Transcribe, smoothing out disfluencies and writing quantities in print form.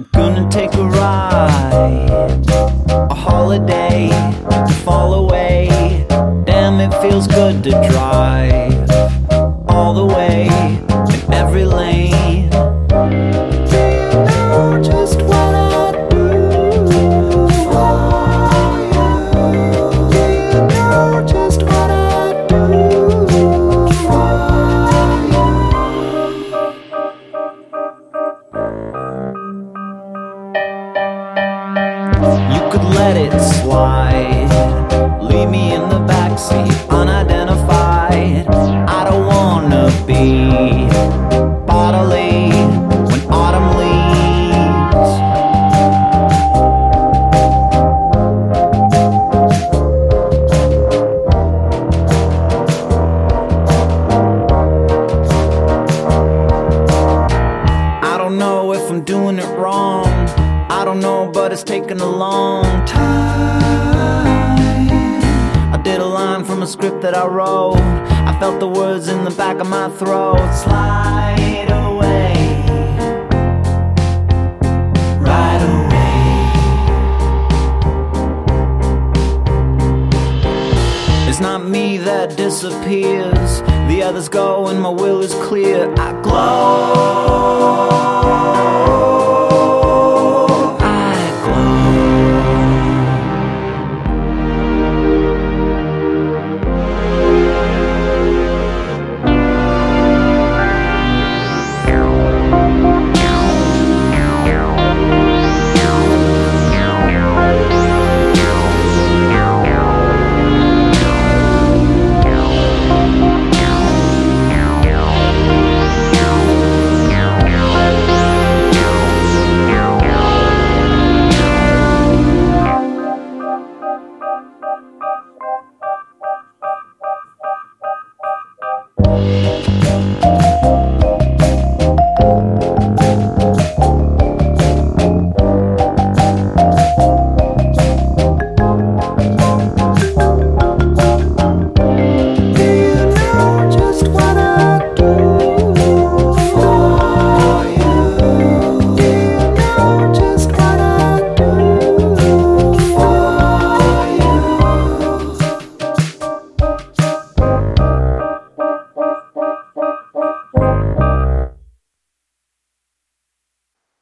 Gonna take a ride, a holiday to fall away. Damn, it feels good to drive all the way in every lane. Do you know just what I'd do for you? Do you know just what I'd do for you? You could let it slide, leave me in the backseat, unidentified. I don't wanna be bodily when autumn leaves. I don't know if I'm doing it wrong, I don't know, but it's taken a long time. I did a line from a script that I wrote, I felt the words in the back of my throat slide away, right away. It's not me that disappears, the others go and my will is clear. I glow,